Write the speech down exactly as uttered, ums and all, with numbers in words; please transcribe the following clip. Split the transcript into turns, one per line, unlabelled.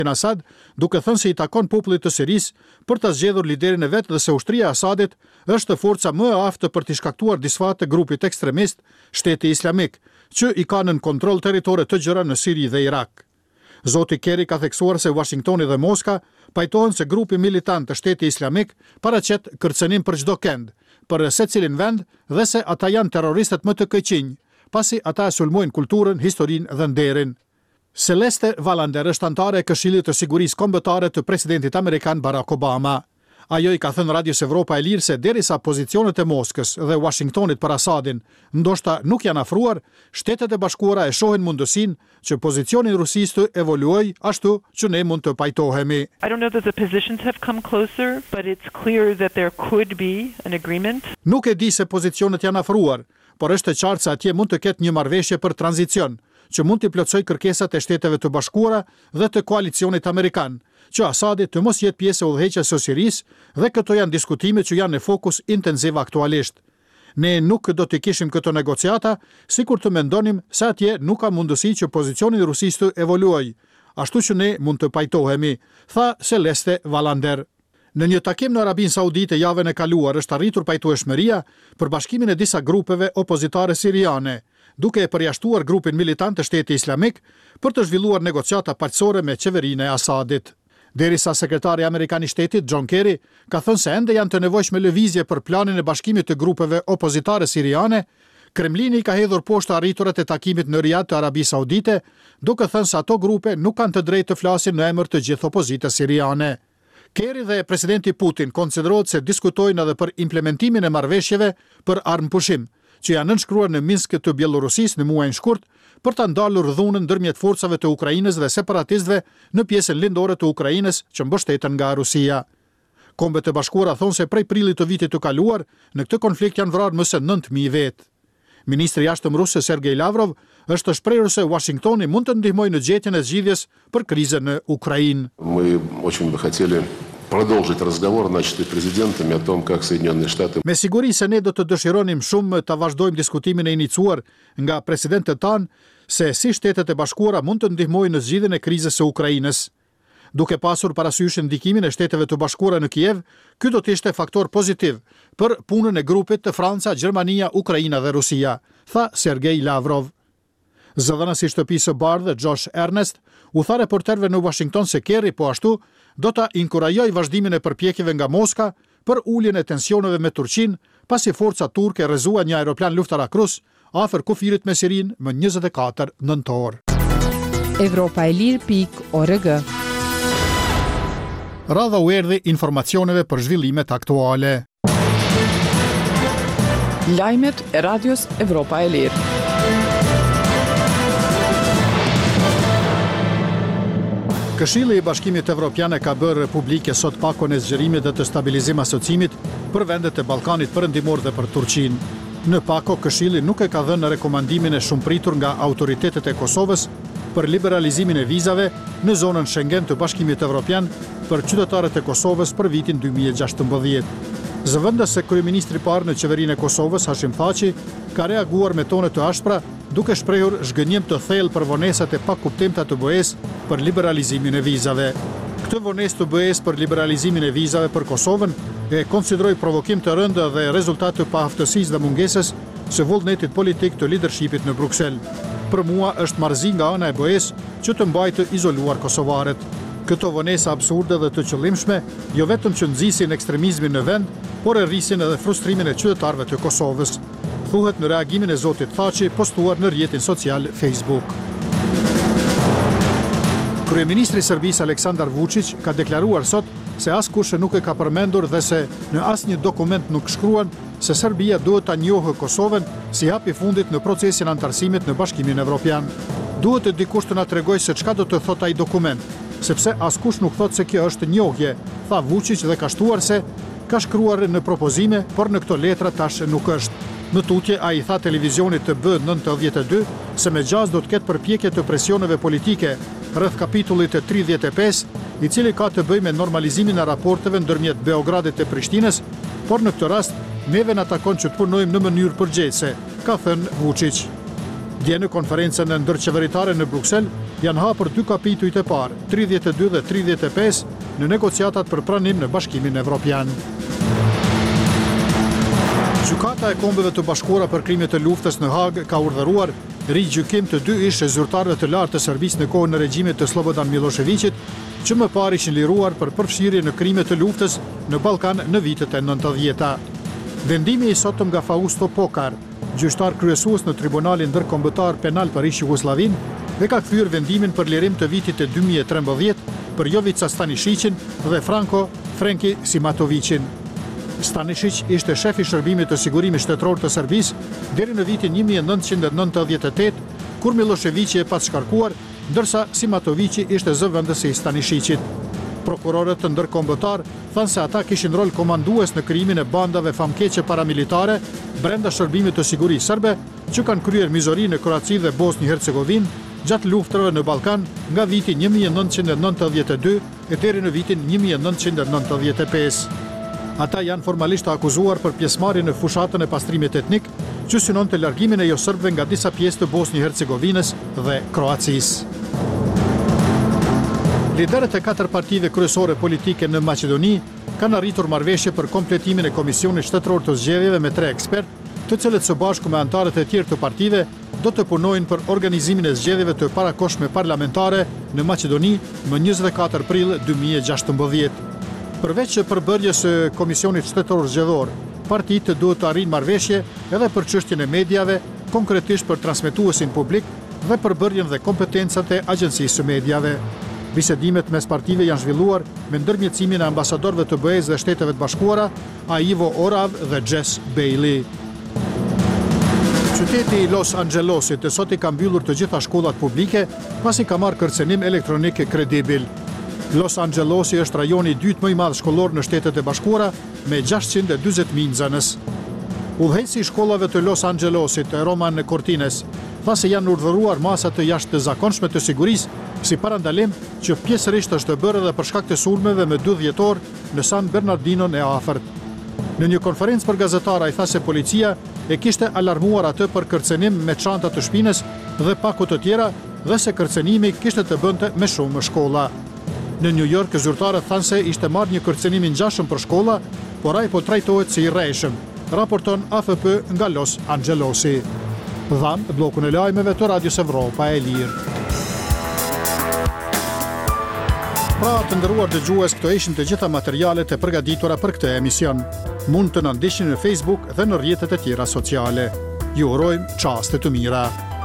Asad, duke thënë se i takon popullit të Sirisë për ta zgjedhur liderin e vet dhe se ushtria e Asadit është forca më e aftë për të shkaktuar disfat të grupit ekstremist Shteti Islamik, që i ka nën kontroll territore të gjëra në Siri dhe Irak. Zoti Kerry ka theksuar se Washingtoni dhe Moska pajtohen se grupi militant të Shteti Islamik paraqet kërcënim për çdo kënd, për secilin vend dhe se ata janë terroristët më të këqinj, pasi ata e sulmojnë kulturën, historinë dhe nderin. Celeste Wallander është antare e Këshillit të Sigurisë Kombëtare të presidentit amerikan Barack Obama. Ajo i ka thënë Radios Evropa e Lirë se derisa pozicionet e Moskës dhe Washingtonit për Asadin ndoshta nuk janë afruar, Shtetet e Bashkuara e shohin mundësinë që pozicioni i Rusisë të evoluojë ashtu që ne mund të pajtohemi.
I don't know that the positions have come closer, but it's clear that there could be an agreement.
Nuk e di se pozicionet janë afruar, por është e qartë se atje mund të ketë një marrëveshje për tranzicion, që mund të plotësoj kërkesat e Shteteve të Bashkuara dhe të koalicionit amerikan, që Asadi të mos jetë pjesë e udhëheqjes së Sirisë, dhe këto janë diskutime që janë në fokus intensiv aktualisht. Ne nuk do të kishim këto negociata, sikur të mendonim se atje nuk ka mundësi që pozicioni i Rusisë të evoluojë, ashtu që ne mund të pajtohemi, tha Celeste Wallander. Në një takim në Arabinë Saudite javën e kaluar është arritur pajtueshmëria për bashkimin e disa grupeve opozitare siriane, duke e përjashtuar grupin militant të Shteti Islamik për të zhvilluar negociata paqësore me qeverinë e Asadit. Derisa sekretari amerikan i shtetit John Kerry ka thënë se ende janë të nevojshme lëvizje për planin e bashkimit të grupeve opozitare siriane, Kremlini ka hedhur poshtë arriturat e takimit në Riyadh të Arabisë Saudite, duke thënë se ato grupe nuk kanë të drejtë të flasin në emër të gjithë opozitës siriane. Kerry dhe presidenti Putin konsiderohet se diskutojnë edhe për implementimin e marrëveshjeve për armëpushim, që janë nënshkruar në Minsk të Bielorusisë në muajin shkurt për ta ndalur dhunën ndërmjet forcave të Ukrainës dhe separatistëve në pjesën lindore të Ukrainës që mbështeten nga Rusia. Kombet e Bashkuara thonë se prej prillit të vitit të kaluar në këtë konflikt janë vrarë më se nëntë mijë vetë. Ministri i jashtëm rus Sergej Lavrov është shprehur se Washingtoni mund të ndihmojë në gjetjen e zgjidhjes për krizën në Ukrainë.
Мы очень бы хотели продолжить разговор, начатый президентами, о том, как Соединенные Штаты.
Me siguri se ne do të dëshironim shumë ta vazhdojmë diskutimin e iniciuar nga presidentët tanë se si Shtetet e Bashkuara mund të ndihmojnë në zgjidhjen e krizës së Ukrainës. Duke pasur parasysh ndikimin e Shteteve të Bashkuara në Kiev, ky do të ishte faktor pozitiv për punën e grupit të Franca, Gjermania, Ukraina dhe Rusia, tha Sergej Lavrov. Zëdhënësi i shtëpisë së bardhë Josh Ernest u tha reporterëve në Washington se Kerry po ashtu do ta inkurajojë vazhdimin e përpjekjeve nga Moska për uljen e tensioneve me Turqinë, pasi forca turke rrezuan një aeroplan luftarak-rus afër kufirit me Sirinë më njëzet e katër nëntor.
Evropa e Lirë pikë org.
Radha u erdhi informacioneve për zhvillimet aktuale.
Lajmet e Radios Evropa e Lirë.
Këshilli i Bashkimit Evropian e ka bërë publike sot pakon e zgjerimit dhe të stabilizim asocimit për vendet e Ballkanit Perëndimor dhe për Turqinë. Në pako, Këshilli nuk e ka dhënë rekomandimin e shumëpritur nga autoritetet e Kosovës për liberalizimin e vizave në zonën Schengen të Bashkimit Evropian për qytetarët e Kosovës për vitin dy mijë e gjashtëmbëdhjetë. Zëvendës se kryeministri i parë në qeverinë e Kosovës, Hashim Thaçi, ka reaguar me tone të ashpra, duke shprehur zhgënjim të thellë për vonesat e pakuptimta të B E-s për liberalizimin e vizave. Këtë vonesë të B E-s për liberalizimin e vizave për Kosovën e konsideroi provokim të rëndë dhe rezultat të paaftësisë dhe mungesës së vullnetit politik të leadershipit në Bruksel. Për mua është marrëzi nga ana e B E-s që të mbajë të izoluar kosovarët. Këto vonesa absurde dhe të qëllimshme jo vetëm që nxisin ekstremizmin në vend, por e rrisin edhe frustrimin e qytetarëve të Kosovës, thuhet në reagimin e zotit Thaçi postuar në rrjetin social Facebook. Kryeministri i Serbisë Aleksandar Vučić ka deklaruar sot se askush nuk e ka përmendur dhe se në asnjë dokument nuk shkruan se Serbia duhet ta njohë Kosovën si hapi fundit në procesin antarësimit në Bashkimin Evropian. Duhet të dikush të na tregojë se çka do të thotë ai dokument, sepse askush nuk thot se kjo është njohje, tha Vučić dhe ka shtuar se ka shkruar në propozime, por në këto letra tash nuk është. Në tutje, a i tha televizionit të B nëntëdhjetë e dy se me gjaz do të ketë përpjekje të presioneve politike rreth kapitullit të tridhjetë e pesë, i cili ka të bëjë me normalizimin e raporteve ndërmjet Beogradit e Prishtinës, por në këtë rast neve na takon që të punojmë në mënyrë përgjegjëse, ka thënë Vučić. Dje në konferencën e ndërqeveritare në Bruksel, janë hapur dy kapitujt e parë, tridhjetë e dy dhe tridhjetë e pesë, në negociatat për pranim në Bashkimin Evropian. Gjykata e Kombeve të Bashkuara për krimet e luftës në Hagë ka urdhëruar rigjykim të dy ish zyrtarëve të lartë të Serbisë në kohën e regjimit të Slobodan Miloševićit, që më parë ishin liruar për përfshirje në krime të luftës në Ballkan në vitet e nëntëdhjeta. Vendimi i sotëm nga Fausto Pokar, gjyqtar kryesues në Tribunalin Ndërkombëtar Penal për ish-Jugosllavin, dhe ka kthyer vendimin për lirim të vitit e dy mijë e trembëdhjetë për Jovica Stanishicin dhe Franko Frenki Simatovicin. Stanisic ishte shef i shërbimit të sigurimit shtetëror të Serbisë deri në vitin një mijë e nëntëqind e nëntëdhjetë e tetë, kur Miloševići e pasqarkuar, ndërsa Simatovići ishte zëvendësi i Stanisicit. Prokurorët të ndërkombëtar thanë se ata kishin rol komandues në krijimin e bandave famkeqe paramilitare brenda shërbimit të sigurisë serbe, që kanë kryer mizori në Kroaci dhe Bosnjë-Hercegovinë gjatë luftrave në Ballkan nga viti një mijë e nëntëqind e nëntëdhjetë e dy e deri në vitin një mijë e nëntëqind e nëntëdhjetë e pesë. Ata janë formalisht akuzuar për pjesëmarrje në fushatën e pastrimit etnik, që synonte largimin e jo serbëve nga disa pjesë të Bosnjë-Hercegovinës dhe Kroacisë. Liderët e katër partive kryesore politike në Maqedoni kanë arritur marrëveshje për kompletimin e Komisionit Shtetëror të Zgjedhjeve me tre ekspertë, të cilët së bashku me anëtarët e tjerë të partive do të punojnë për organizimin e zgjedhjeve të parakohshme parlamentare në Maqedoni më njëzet e katër prill dy mijë e gjashtëmbëdhjetë. Përveç përbërjes së Komisionit Shtetëror Zgjedhor, partitë duhet të arrijnë marrëveshje edhe për çështjen e mediave, konkretisht për transmetuesin publik dhe përbërjen dhe kompetencat e Agjencisë së Mediave. Bisedimet mes partive janë zhvilluar me ndërmjetësimin e ambasadorëve të B E S dhe Shteteve të Bashkuara, Ivo Orav dhe Jess Bailey. Qyteti i Los Angelesit e sot i ka mbyllur të gjitha shkollat publike pasi ka marrë kërcenim elektronik kredibil. Los Angelesi është rajoni i dytë më i madh shkollor në Shtetet e Bashkuara me gjashtëqind e dyzet mijë nxënës. Udhëheqësi i shkollave të Los Angelesit, Roman Cortines, tha se janë urdhëruar masa të jashtëzakonshme të sigurisë si parandalim që pjesërisht është bërë edhe për shkak të sulmeve me dy dhjetor në San Bernardino e afërt. Në një konferencë për gazetara i tha se policia e kishte alarmuar atë për kërcenim me çanta të shpinës dhe paku të tjera dhe se kërcenimi kishte të bënte me shumë shkolla. Në New York, zyrtarët thanë se ishte marrë një kërcenim i ngjashëm për shkolla, por ai po trajtohet si i rrejshëm, raporton A F P nga Los Angelesi. Dhan bllokun e lajmeve të Radios Evropa e Lirë. Pra të nderuar dëgjues, këto ishin të gjitha materialet e përgatitura për këtë emision. Mund të na ndiqni në Facebook dhe në rrjetet e tjera sociale. Ju urojmë çaste të mira.